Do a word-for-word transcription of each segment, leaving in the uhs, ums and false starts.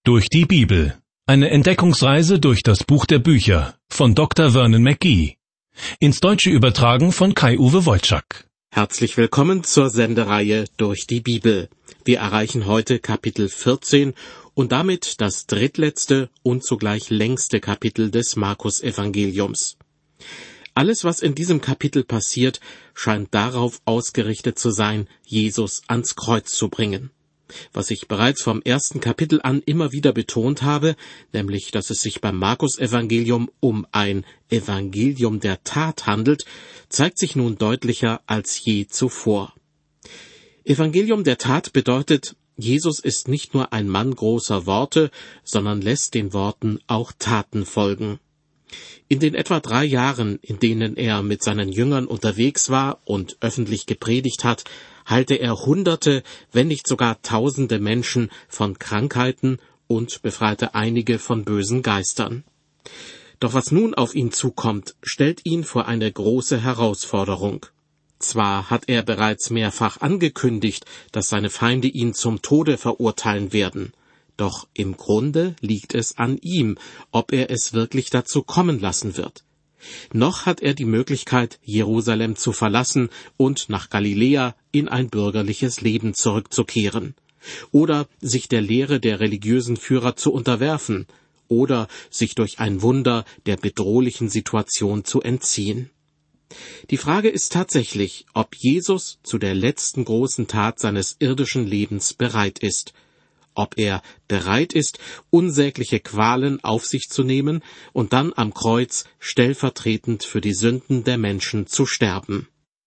Durch die Bibel. Eine Entdeckungsreise durch das Buch der Bücher von Doktor Vernon McGee. Ins Deutsche übertragen von Kai-Uwe Wojczak. Herzlich willkommen zur Sendereihe Durch die Bibel. Wir erreichen heute Kapitel vierzehn und damit das drittletzte und zugleich längste Kapitel des Markus-Evangeliums. Alles, was in diesem Kapitel passiert, scheint darauf ausgerichtet zu sein, Jesus ans Kreuz zu bringen. Was ich bereits vom ersten Kapitel an immer wieder betont habe, nämlich, dass es sich beim Markus-Evangelium um ein Evangelium der Tat handelt, zeigt sich nun deutlicher als je zuvor. Evangelium der Tat bedeutet, Jesus ist nicht nur ein Mann großer Worte, sondern lässt den Worten auch Taten folgen. In den etwa drei Jahren, in denen er mit seinen Jüngern unterwegs war und öffentlich gepredigt hat, heilte er Hunderte, wenn nicht sogar Tausende Menschen von Krankheiten und befreite einige von bösen Geistern. Doch was nun auf ihn zukommt, stellt ihn vor eine große Herausforderung. Zwar hat er bereits mehrfach angekündigt, dass seine Feinde ihn zum Tode verurteilen werden, doch im Grunde liegt es an ihm, ob er es wirklich dazu kommen lassen wird. Noch hat er die Möglichkeit, Jerusalem zu verlassen und nach Galiläa in ein bürgerliches Leben zurückzukehren, oder sich der Lehre der religiösen Führer zu unterwerfen, oder sich durch ein Wunder der bedrohlichen Situation zu entziehen. Die Frage ist tatsächlich, ob Jesus zu der letzten großen Tat seines irdischen Lebens bereit ist, ob er bereit ist, unsägliche Qualen auf sich zu nehmen und dann am Kreuz stellvertretend für die Sünden der Menschen zu sterben.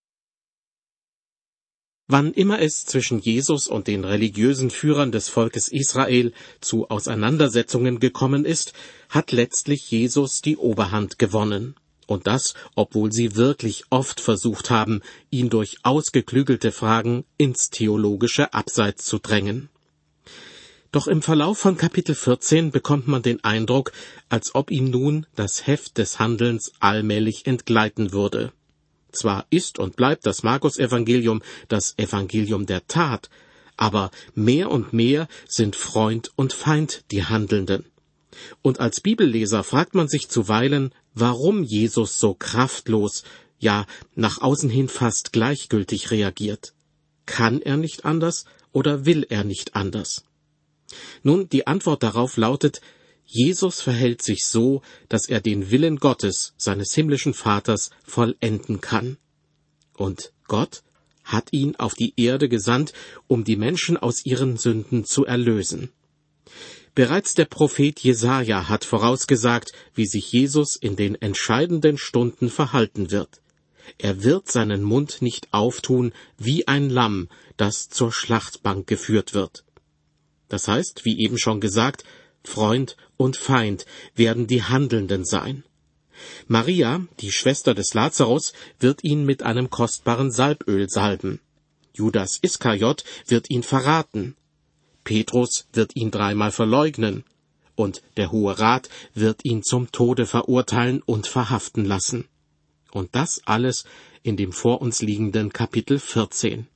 Wann immer es zwischen Jesus und den religiösen Führern des Volkes Israel zu Auseinandersetzungen gekommen ist, hat letztlich Jesus die Oberhand gewonnen. Und das, obwohl sie wirklich oft versucht haben, ihn durch ausgeklügelte Fragen ins theologische Abseits zu drängen. Doch im Verlauf von Kapitel vierzehn bekommt man den Eindruck, als ob ihm nun das Heft des Handelns allmählich entgleiten würde. Zwar ist und bleibt das Markus-Evangelium das Evangelium der Tat, aber mehr und mehr sind Freund und Feind die Handelnden. Und als Bibelleser fragt man sich zuweilen, warum Jesus so kraftlos, ja nach außen hin fast gleichgültig reagiert. Kann er nicht anders oder will er nicht anders? Nun, die Antwort darauf lautet, Jesus verhält sich so, dass er den Willen Gottes, seines himmlischen Vaters, vollenden kann. Und Gott hat ihn auf die Erde gesandt, um die Menschen aus ihren Sünden zu erlösen. Bereits der Prophet Jesaja hat vorausgesagt, wie sich Jesus in den entscheidenden Stunden verhalten wird. Er wird seinen Mund nicht auftun wie ein Lamm, das zur Schlachtbank geführt wird. Das heißt, wie eben schon gesagt, Freund und Feind werden die Handelnden sein. Maria, die Schwester des Lazarus, wird ihn mit einem kostbaren Salböl salben. Judas Iskariot wird ihn verraten. Petrus wird ihn dreimal verleugnen. Und der Hohe Rat wird ihn zum Tode verurteilen und verhaften lassen. Und das alles in dem vor uns liegenden Kapitel vierzehn.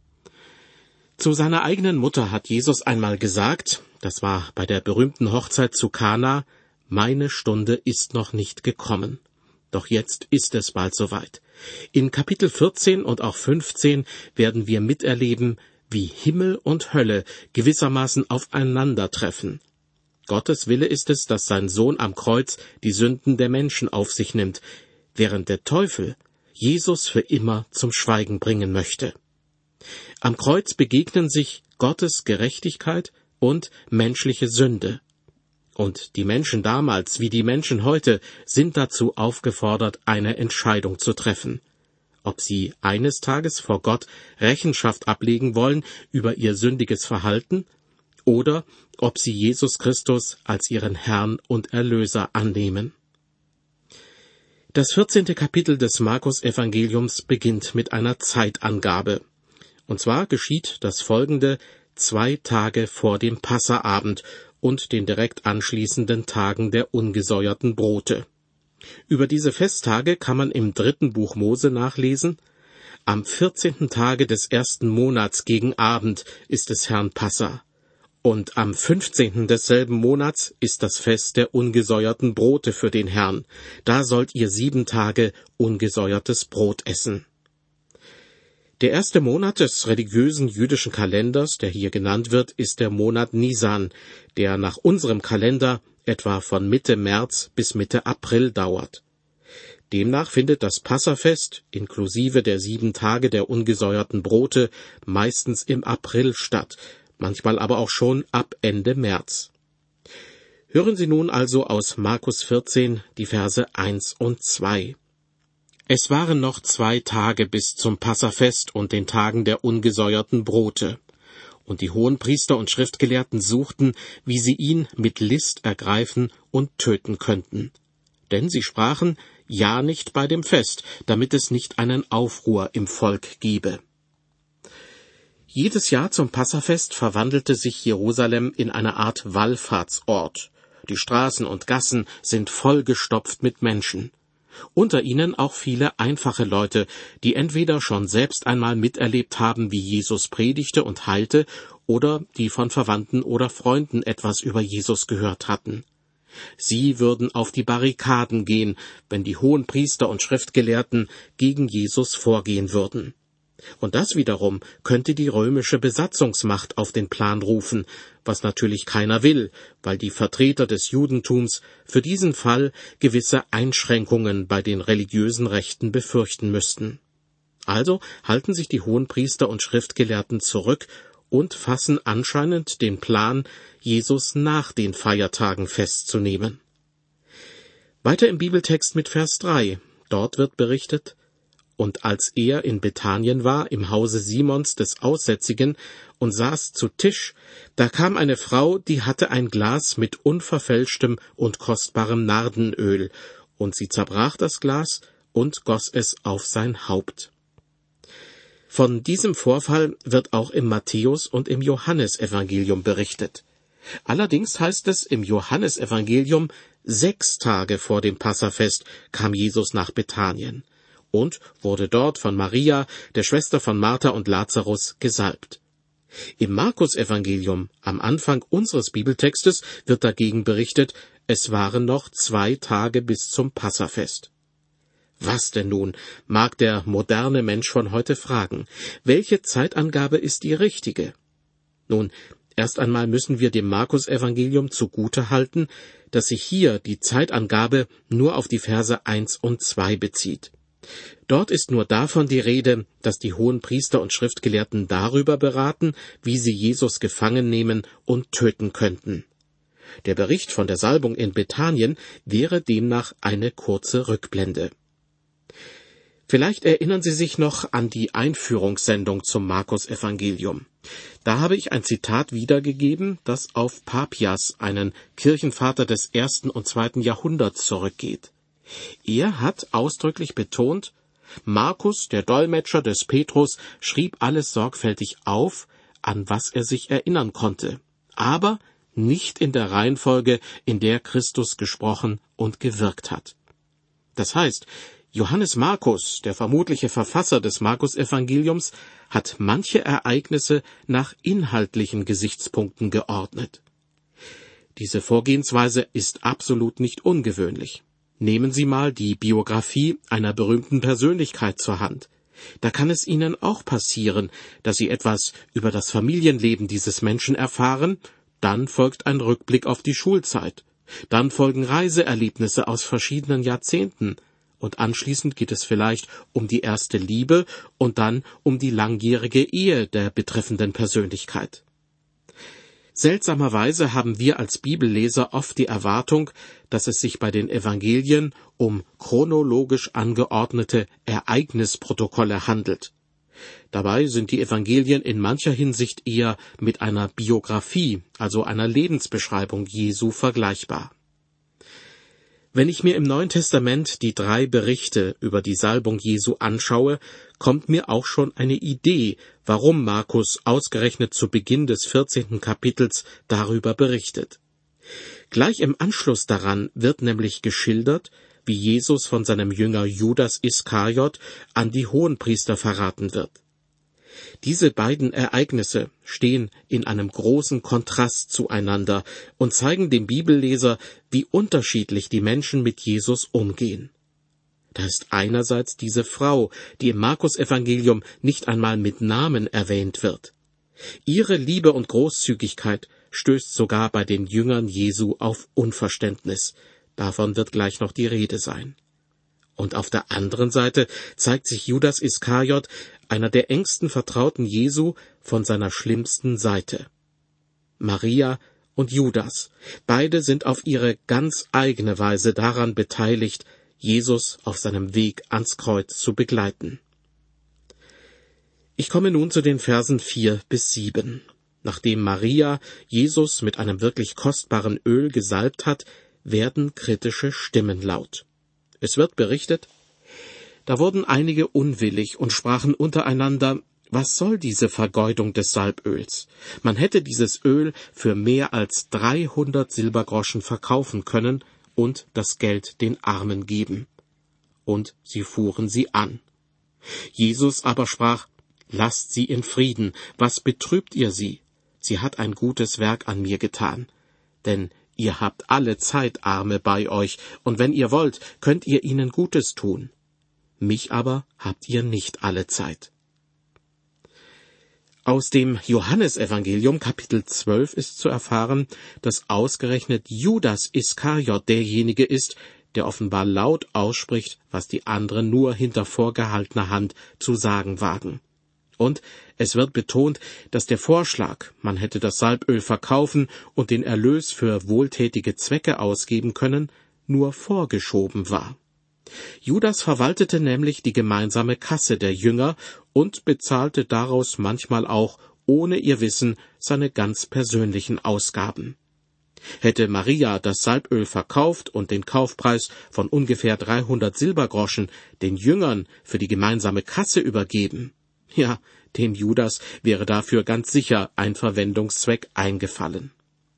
Zu seiner eigenen Mutter hat Jesus einmal gesagt, das war bei der berühmten Hochzeit zu Kana, meine Stunde ist noch nicht gekommen. Doch jetzt ist es bald soweit. In Kapitel vierzehn und auch fünfzehn werden wir miterleben, wie Himmel und Hölle gewissermaßen aufeinandertreffen. Gottes Wille ist es, dass sein Sohn am Kreuz die Sünden der Menschen auf sich nimmt, während der Teufel Jesus für immer zum Schweigen bringen möchte. Am Kreuz begegnen sich Gottes Gerechtigkeit und menschliche Sünde. Und die Menschen damals wie die Menschen heute sind dazu aufgefordert, eine Entscheidung zu treffen. Ob sie eines Tages vor Gott Rechenschaft ablegen wollen über ihr sündiges Verhalten oder ob sie Jesus Christus als ihren Herrn und Erlöser annehmen. Das vierzehnte Kapitel des Markus-Evangeliums beginnt mit einer Zeitangabe. Und zwar geschieht das Folgende zwei Tage vor dem Passaabend und den direkt anschließenden Tagen der ungesäuerten Brote. Über diese Festtage kann man im dritten Buch Mose nachlesen. Am vierzehnten Tage des ersten Monats gegen Abend ist des Herrn Passa. Und am fünfzehnten desselben Monats ist das Fest der ungesäuerten Brote für den Herrn. Da sollt ihr sieben Tage ungesäuertes Brot essen. Der erste Monat des religiösen jüdischen Kalenders, der hier genannt wird, ist der Monat Nisan, der nach unserem Kalender etwa von Mitte März bis Mitte April dauert. Demnach findet das Passafest, inklusive der sieben Tage der ungesäuerten Brote, meistens im April statt, manchmal aber auch schon ab Ende März. Hören Sie nun also aus Markus vierzehn die Verse eins und zwei. Es waren noch zwei Tage bis zum Passafest und den Tagen der ungesäuerten Brote. Und die Hohenpriester und Schriftgelehrten suchten, wie sie ihn mit List ergreifen und töten könnten. Denn sie sprachen, ja nicht bei dem Fest, damit es nicht einen Aufruhr im Volk gebe. Jedes Jahr zum Passafest verwandelte sich Jerusalem in eine Art Wallfahrtsort. Die Straßen und Gassen sind vollgestopft mit Menschen. Unter ihnen auch viele einfache Leute, die entweder schon selbst einmal miterlebt haben, wie Jesus predigte und heilte, oder die von Verwandten oder Freunden etwas über Jesus gehört hatten. Sie würden auf die Barrikaden gehen, wenn die Hohenpriester und Schriftgelehrten gegen Jesus vorgehen würden. Und das wiederum könnte die römische Besatzungsmacht auf den Plan rufen, was natürlich keiner will, weil die Vertreter des Judentums für diesen Fall gewisse Einschränkungen bei den religiösen Rechten befürchten müssten. Also halten sich die Hohenpriester und Schriftgelehrten zurück und fassen anscheinend den Plan, Jesus nach den Feiertagen festzunehmen. Weiter im Bibeltext mit Vers drei. Dort wird berichtet: Und als er in Bethanien war, im Hause Simons des Aussätzigen, und saß zu Tisch, da kam eine Frau, die hatte ein Glas mit unverfälschtem und kostbarem Nardenöl, und sie zerbrach das Glas und goss es auf sein Haupt. Von diesem Vorfall wird auch im Matthäus- und im Johannesevangelium berichtet. Allerdings heißt es im Johannesevangelium, sechs Tage vor dem Passafest kam Jesus nach Bethanien und wurde dort von Maria, der Schwester von Martha und Lazarus, gesalbt. Im Markus-Evangelium, am Anfang unseres Bibeltextes, wird dagegen berichtet, es waren noch zwei Tage bis zum Passafest. Was denn nun, mag der moderne Mensch von heute fragen, welche Zeitangabe ist die richtige? Nun, erst einmal müssen wir dem Markus-Evangelium zugute halten, dass sich hier die Zeitangabe nur auf die Verse eins und zwei bezieht. Dort ist nur davon die Rede, dass die Hohenpriester und Schriftgelehrten darüber beraten, wie sie Jesus gefangen nehmen und töten könnten. Der Bericht von der Salbung in Bethanien wäre demnach eine kurze Rückblende. Vielleicht erinnern Sie sich noch an die Einführungssendung zum Markus-Evangelium. Da habe ich ein Zitat wiedergegeben, das auf Papias, einen Kirchenvater des ersten und zweiten Jahrhunderts, zurückgeht. Er hat ausdrücklich betont, Markus, der Dolmetscher des Petrus, schrieb alles sorgfältig auf, an was er sich erinnern konnte, aber nicht in der Reihenfolge, in der Christus gesprochen und gewirkt hat. Das heißt, Johannes Markus, der vermutliche Verfasser des Markus-Evangeliums, hat manche Ereignisse nach inhaltlichen Gesichtspunkten geordnet. Diese Vorgehensweise ist absolut nicht ungewöhnlich. Nehmen Sie mal die Biografie einer berühmten Persönlichkeit zur Hand. Da kann es Ihnen auch passieren, dass Sie etwas über das Familienleben dieses Menschen erfahren, dann folgt ein Rückblick auf die Schulzeit, dann folgen Reiseerlebnisse aus verschiedenen Jahrzehnten, und anschließend geht es vielleicht um die erste Liebe und dann um die langjährige Ehe der betreffenden Persönlichkeit. Seltsamerweise haben wir als Bibelleser oft die Erwartung, dass es sich bei den Evangelien um chronologisch angeordnete Ereignisprotokolle handelt. Dabei sind die Evangelien in mancher Hinsicht eher mit einer Biografie, also einer Lebensbeschreibung Jesu, vergleichbar. Wenn ich mir im Neuen Testament die drei Berichte über die Salbung Jesu anschaue, kommt mir auch schon eine Idee, warum Markus ausgerechnet zu Beginn des vierzehnten Kapitels darüber berichtet. Gleich im Anschluss daran wird nämlich geschildert, wie Jesus von seinem Jünger Judas Iskariot an die Hohenpriester verraten wird. Diese beiden Ereignisse stehen in einem großen Kontrast zueinander und zeigen dem Bibelleser, wie unterschiedlich die Menschen mit Jesus umgehen. Da ist einerseits diese Frau, die im Markus-Evangelium nicht einmal mit Namen erwähnt wird. Ihre Liebe und Großzügigkeit stößt sogar bei den Jüngern Jesu auf Unverständnis. Davon wird gleich noch die Rede sein. Und auf der anderen Seite zeigt sich Judas Iskariot, einer der engsten Vertrauten Jesu, von seiner schlimmsten Seite. Maria und Judas, beide sind auf ihre ganz eigene Weise daran beteiligt, Jesus auf seinem Weg ans Kreuz zu begleiten. Ich komme nun zu den Versen vier bis sieben. Nachdem Maria Jesus mit einem wirklich kostbaren Öl gesalbt hat, werden kritische Stimmen laut. Es wird berichtet: Da wurden einige unwillig und sprachen untereinander: Was soll diese Vergeudung des Salböls? Man hätte dieses Öl für mehr als dreihundert Silbergroschen verkaufen können und das Geld den Armen geben. Und sie fuhren sie an. Jesus aber sprach: Lasst sie in Frieden, was betrübt ihr sie? Sie hat ein gutes Werk an mir getan. Denn ihr habt alle Zeit Arme bei euch, und wenn ihr wollt, könnt ihr ihnen Gutes tun. Mich aber habt ihr nicht alle Zeit. Aus dem Johannesevangelium Kapitel zwölf ist zu erfahren, dass ausgerechnet Judas Iskariot derjenige ist, der offenbar laut ausspricht, was die anderen nur hinter vorgehaltener Hand zu sagen wagen. Und es wird betont, dass der Vorschlag, man hätte das Salböl verkaufen und den Erlös für wohltätige Zwecke ausgeben können, nur vorgeschoben war. Judas verwaltete nämlich die gemeinsame Kasse der Jünger und bezahlte daraus manchmal auch, ohne ihr Wissen, seine ganz persönlichen Ausgaben. Hätte Maria das Salböl verkauft und den Kaufpreis von ungefähr dreihundert Silbergroschen den Jüngern für die gemeinsame Kasse übergeben, ja, dem Judas wäre dafür ganz sicher ein Verwendungszweck eingefallen.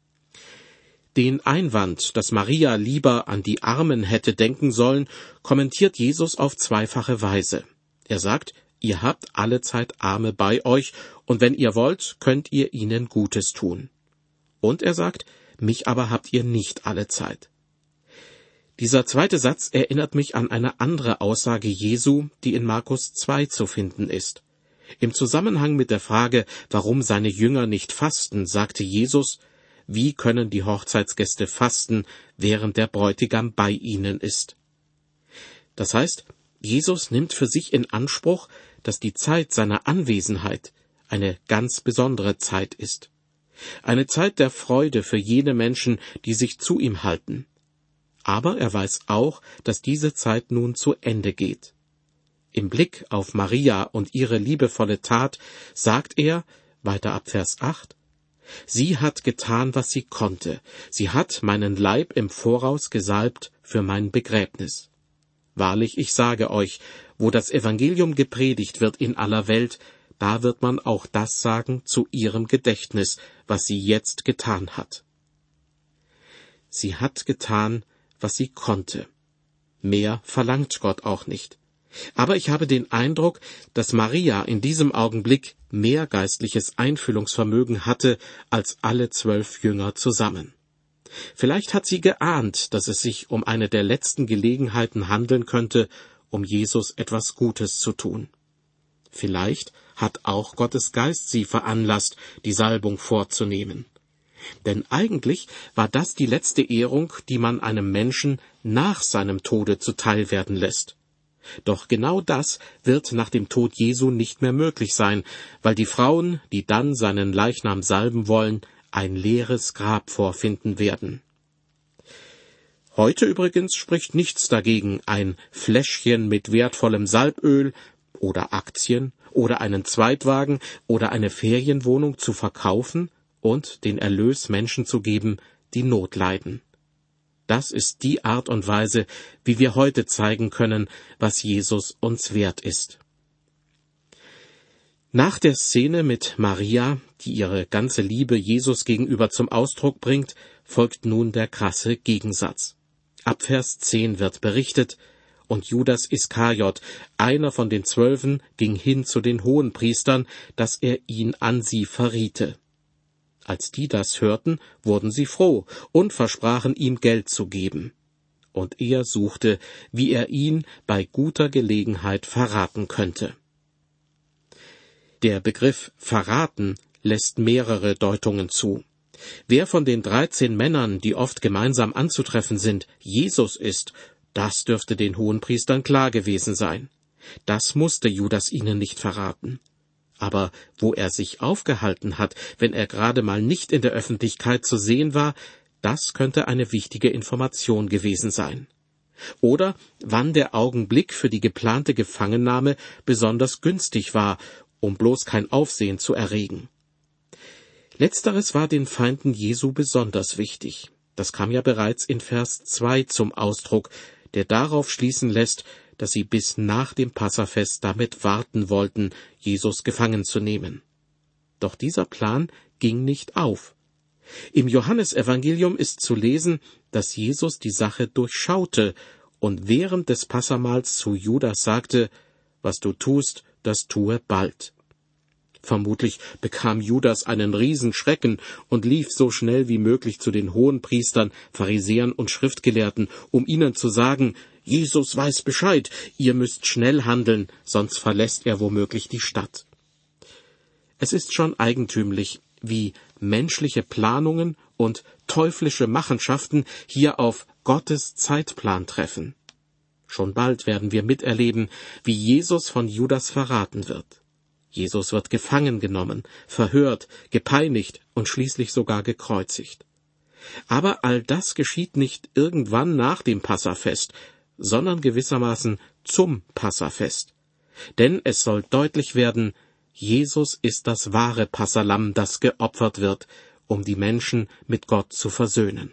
Den Einwand, dass Maria lieber an die Armen hätte denken sollen, kommentiert Jesus auf zweifache Weise. Er sagt: Ihr habt allezeit Arme bei euch, und wenn ihr wollt, könnt ihr ihnen Gutes tun. Und er sagt: Mich aber habt ihr nicht allezeit. Dieser zweite Satz erinnert mich an eine andere Aussage Jesu, die in Markus zwei zu finden ist. Im Zusammenhang mit der Frage, warum seine Jünger nicht fasten, sagte Jesus: Wie können die Hochzeitsgäste fasten, während der Bräutigam bei ihnen ist? Das heißt, Jesus nimmt für sich in Anspruch, dass die Zeit seiner Anwesenheit eine ganz besondere Zeit ist. Eine Zeit der Freude für jene Menschen, die sich zu ihm halten. Aber er weiß auch, dass diese Zeit nun zu Ende geht. Im Blick auf Maria und ihre liebevolle Tat sagt er, weiter ab Vers acht, Sie hat getan, was sie konnte. Sie hat meinen Leib im Voraus gesalbt für mein Begräbnis. Wahrlich, ich sage euch, wo das Evangelium gepredigt wird in aller Welt, da wird man auch das sagen zu ihrem Gedächtnis, was sie jetzt getan hat. Sie hat getan, was sie konnte. Mehr verlangt Gott auch nicht. Aber ich habe den Eindruck, dass Maria in diesem Augenblick mehr geistliches Einfühlungsvermögen hatte als alle zwölf Jünger zusammen. Vielleicht hat sie geahnt, dass es sich um eine der letzten Gelegenheiten handeln könnte, um Jesus etwas Gutes zu tun. Vielleicht hat auch Gottes Geist sie veranlasst, die Salbung vorzunehmen. Denn eigentlich war das die letzte Ehrung, die man einem Menschen nach seinem Tode zuteil werden lässt. Doch genau das wird nach dem Tod Jesu nicht mehr möglich sein, weil die Frauen, die dann seinen Leichnam salben wollen, ein leeres Grab vorfinden werden. Heute übrigens spricht nichts dagegen, ein Fläschchen mit wertvollem Salböl oder Aktien oder einen Zweitwagen oder eine Ferienwohnung zu verkaufen und den Erlös Menschen zu geben, die Not leiden. Das ist die Art und Weise, wie wir heute zeigen können, was Jesus uns wert ist. Nach der Szene mit Maria, die ihre ganze Liebe Jesus gegenüber zum Ausdruck bringt, folgt nun der krasse Gegensatz. Ab Vers zehn wird berichtet: und Judas Iskariot, einer von den Zwölfen, ging hin zu den Hohenpriestern, dass er ihn an sie verriete. Als die das hörten, wurden sie froh und versprachen ihm Geld zu geben. Und er suchte, wie er ihn bei guter Gelegenheit verraten könnte. Der Begriff verraten lässt mehrere Deutungen zu. Wer von den dreizehn Männern, die oft gemeinsam anzutreffen sind, Jesus ist, das dürfte den Hohenpriestern klar gewesen sein. Das musste Judas ihnen nicht verraten. Aber wo er sich aufgehalten hat, wenn er gerade mal nicht in der Öffentlichkeit zu sehen war, das könnte eine wichtige Information gewesen sein. Oder wann der Augenblick für die geplante Gefangennahme besonders günstig war, um bloß kein Aufsehen zu erregen. Letzteres war den Feinden Jesu besonders wichtig. Das kam ja bereits in Vers zwei zum Ausdruck, der darauf schließen lässt, dass sie bis nach dem Passafest damit warten wollten, Jesus gefangen zu nehmen. Doch dieser Plan ging nicht auf. Im Johannesevangelium ist zu lesen, dass Jesus die Sache durchschaute und während des Passamahls zu Judas sagte, was du tust, das tue bald. Vermutlich bekam Judas einen Riesenschrecken und lief so schnell wie möglich zu den Hohenpriestern, Pharisäern und Schriftgelehrten, um ihnen zu sagen, Jesus weiß Bescheid, ihr müsst schnell handeln, sonst verlässt er womöglich die Stadt. Es ist schon eigentümlich, wie menschliche Planungen und teuflische Machenschaften hier auf Gottes Zeitplan treffen. Schon bald werden wir miterleben, wie Jesus von Judas verraten wird. Jesus wird gefangen genommen, verhört, gepeinigt und schließlich sogar gekreuzigt. Aber all das geschieht nicht irgendwann nach dem Passafest, sondern gewissermaßen zum Passafest. Denn es soll deutlich werden, Jesus ist das wahre Passalamm, das geopfert wird, um die Menschen mit Gott zu versöhnen.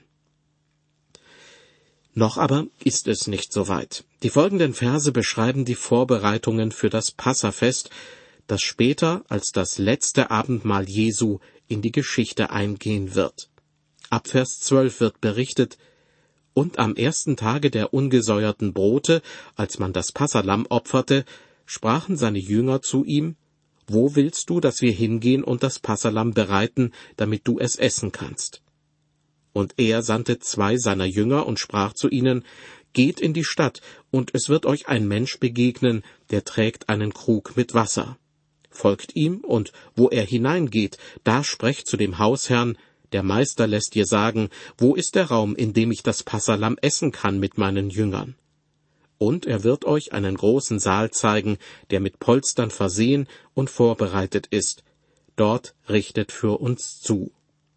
Noch aber ist es nicht so weit. Die folgenden Verse beschreiben die Vorbereitungen für das Passafest, das später als das letzte Abendmahl Jesu in die Geschichte eingehen wird. Ab Vers zwölf wird berichtet, und am ersten Tage der ungesäuerten Brote, als man das Passalamm opferte, sprachen seine Jünger zu ihm, wo willst du, dass wir hingehen und das Passalamm bereiten, damit du es essen kannst? Und er sandte zwei seiner Jünger und sprach zu ihnen, geht in die Stadt, und es wird euch ein Mensch begegnen, der trägt einen Krug mit Wasser. Folgt ihm, und wo er hineingeht, da sprecht zu dem Hausherrn, der Meister lässt dir sagen, wo ist der Raum, in dem ich das Passalamm essen kann mit meinen Jüngern? Und er wird euch einen großen Saal zeigen, der mit Polstern versehen und vorbereitet ist. Dort richtet für uns zu.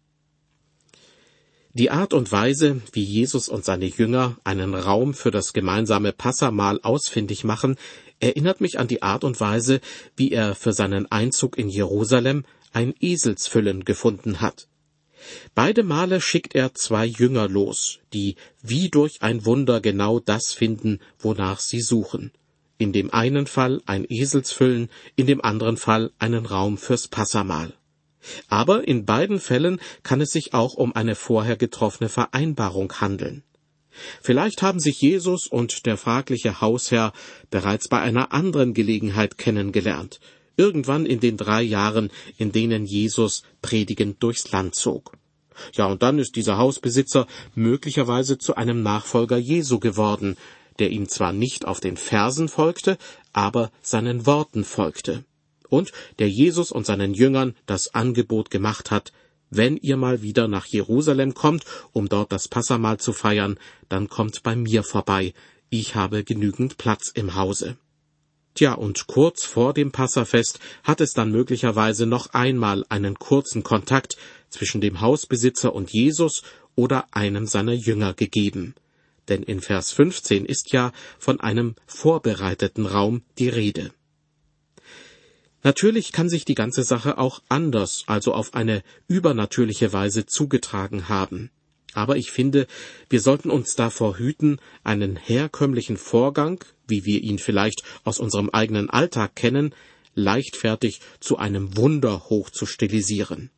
Die Art und Weise, wie Jesus und seine Jünger einen Raum für das gemeinsame Passamahl ausfindig machen, erinnert mich an die Art und Weise, wie er für seinen Einzug in Jerusalem ein Eselsfüllen gefunden hat. Beide Male schickt er zwei Jünger los, die wie durch ein Wunder genau das finden, wonach sie suchen. In dem einen Fall ein Eselsfüllen, in dem anderen Fall einen Raum fürs Passamahl. Aber in beiden Fällen kann es sich auch um eine vorher getroffene Vereinbarung handeln. Vielleicht haben sich Jesus und der fragliche Hausherr bereits bei einer anderen Gelegenheit kennengelernt, irgendwann in den drei Jahren, in denen Jesus predigend durchs Land zog. Ja, und dann ist dieser Hausbesitzer möglicherweise zu einem Nachfolger Jesu geworden, der ihm zwar nicht auf den Fersen folgte, aber seinen Worten folgte. Und der Jesus und seinen Jüngern das Angebot gemacht hat, wenn ihr mal wieder nach Jerusalem kommt, um dort das Passamahl zu feiern, dann kommt bei mir vorbei, ich habe genügend Platz im Hause. Tja, und kurz vor dem Passafest hat es dann möglicherweise noch einmal einen kurzen Kontakt zwischen dem Hausbesitzer und Jesus oder einem seiner Jünger gegeben. Denn in Vers fünfzehn ist ja von einem vorbereiteten Raum die Rede. Natürlich kann sich die ganze Sache auch anders, also auf eine übernatürliche Weise zugetragen haben. Aber ich finde, wir sollten uns davor hüten, einen herkömmlichen Vorgang, wie wir ihn vielleicht aus unserem eigenen Alltag kennen, leichtfertig zu einem Wunder hochzustilisieren.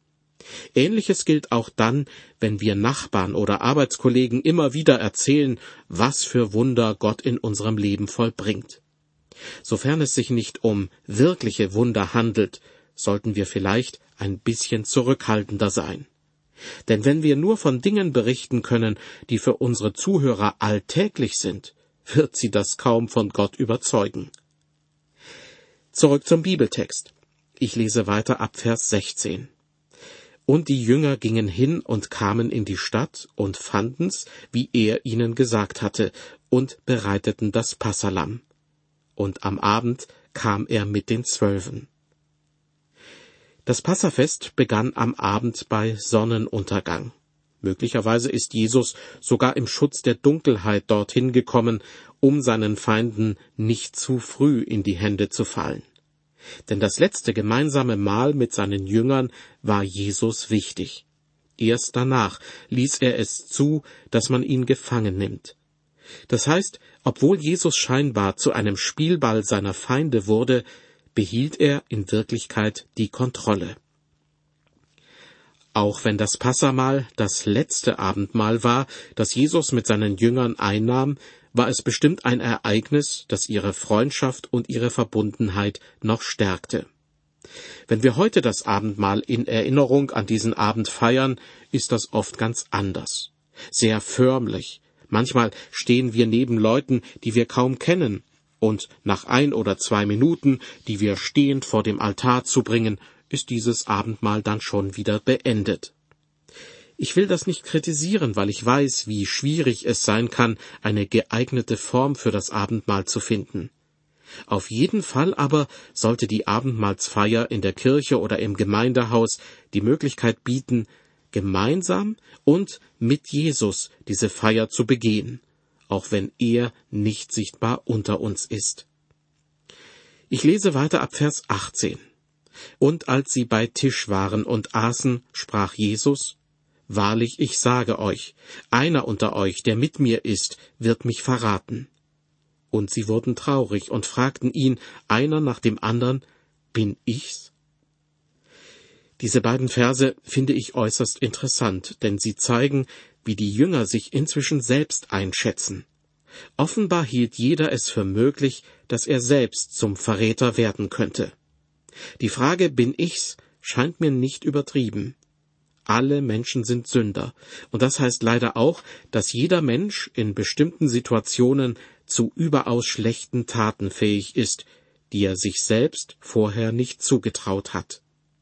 Ähnliches gilt auch dann, wenn wir Nachbarn oder Arbeitskollegen immer wieder erzählen, was für Wunder Gott in unserem Leben vollbringt. Sofern es sich nicht um wirkliche Wunder handelt, sollten wir vielleicht ein bisschen zurückhaltender sein. Denn wenn wir nur von Dingen berichten können, die für unsere Zuhörer alltäglich sind, wird sie das kaum von Gott überzeugen. Zurück zum Bibeltext. Ich lese weiter ab Vers sechzehn. Und die Jünger gingen hin und kamen in die Stadt und fanden's, wie er ihnen gesagt hatte, und bereiteten das Passalamm. Und am Abend kam er mit den Zwölfen. Das Passafest begann am Abend bei Sonnenuntergang. Möglicherweise ist Jesus sogar im Schutz der Dunkelheit dorthin gekommen, um seinen Feinden nicht zu früh in die Hände zu fallen. Denn das letzte gemeinsame Mahl mit seinen Jüngern war Jesus wichtig. Erst danach ließ er es zu, dass man ihn gefangen nimmt. Das heißt, obwohl Jesus scheinbar zu einem Spielball seiner Feinde wurde, behielt er in Wirklichkeit die Kontrolle. Auch wenn das Passamahl das letzte Abendmahl war, das Jesus mit seinen Jüngern einnahm, war es bestimmt ein Ereignis, das ihre Freundschaft und ihre Verbundenheit noch stärkte. Wenn wir heute das Abendmahl in Erinnerung an diesen Abend feiern, ist das oft ganz anders. Sehr förmlich. Manchmal stehen wir neben Leuten, die wir kaum kennen, und nach ein oder zwei Minuten, die wir stehend vor dem Altar zubringen, ist dieses Abendmahl dann schon wieder beendet. Ich will das nicht kritisieren, weil ich weiß, wie schwierig es sein kann, eine geeignete Form für das Abendmahl zu finden. Auf jeden Fall aber sollte die Abendmahlsfeier in der Kirche oder im Gemeindehaus die Möglichkeit bieten, gemeinsam und mit Jesus diese Feier zu begehen, auch wenn er nicht sichtbar unter uns ist. Ich lese weiter ab Vers achtzehn. Und als sie bei Tisch waren und aßen, sprach Jesus: Wahrlich, ich sage euch, einer unter euch, der mit mir ist, wird mich verraten. Und sie wurden traurig und fragten ihn, einer nach dem anderen: Bin ich's? Diese beiden Verse finde ich äußerst interessant, denn sie zeigen, wie die Jünger sich inzwischen selbst einschätzen. Offenbar hielt jeder es für möglich, dass er selbst zum Verräter werden könnte. Die Frage »Bin ich's?« scheint mir nicht übertrieben. Alle Menschen sind Sünder, und das heißt leider auch, dass jeder Mensch in bestimmten Situationen zu überaus schlechten Taten fähig ist, die er sich selbst vorher nicht zugetraut hat.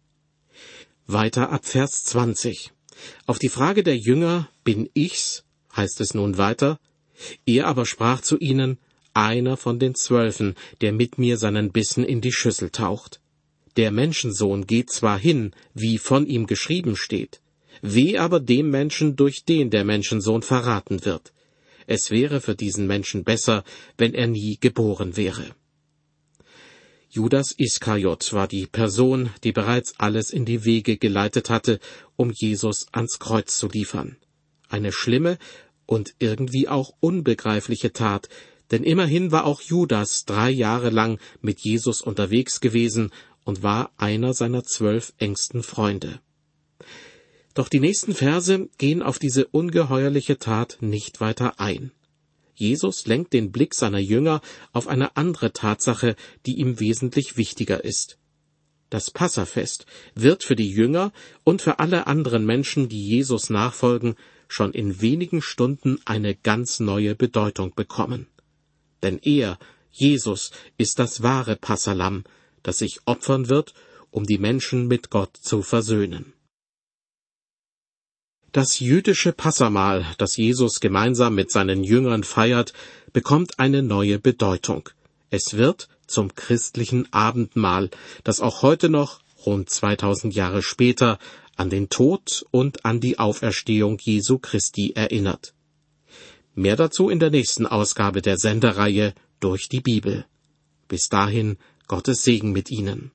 Weiter ab Vers zwanzig. Auf die Frage der Jünger »Bin ich's?« heißt es nun weiter: Er aber sprach zu ihnen: Einer von den Zwölfen, der mit mir seinen Bissen in die Schüssel taucht. Der Menschensohn geht zwar hin, wie von ihm geschrieben steht, weh aber dem Menschen, durch den der Menschensohn verraten wird. Es wäre für diesen Menschen besser, wenn er nie geboren wäre. Judas Iskariot war die Person, die bereits alles in die Wege geleitet hatte, um Jesus ans Kreuz zu liefern. Eine schlimme und irgendwie auch unbegreifliche Tat, denn immerhin war auch Judas drei Jahre lang mit Jesus unterwegs gewesen und war einer seiner zwölf engsten Freunde. Doch die nächsten Verse gehen auf diese ungeheuerliche Tat nicht weiter ein. Jesus lenkt den Blick seiner Jünger auf eine andere Tatsache, die ihm wesentlich wichtiger ist. Das Passafest wird für die Jünger und für alle anderen Menschen, die Jesus nachfolgen, schon in wenigen Stunden eine ganz neue Bedeutung bekommen. Denn er, Jesus, ist das wahre Passalamm, das sich opfern wird, um die Menschen mit Gott zu versöhnen. Das jüdische Passamahl, das Jesus gemeinsam mit seinen Jüngern feiert, bekommt eine neue Bedeutung. Es wird zum christlichen Abendmahl, das auch heute noch, rund zweitausend Jahre später, an den Tod und an die Auferstehung Jesu Christi erinnert. Mehr dazu in der nächsten Ausgabe der Sendereihe Durch die Bibel. Bis dahin Gottes Segen mit Ihnen.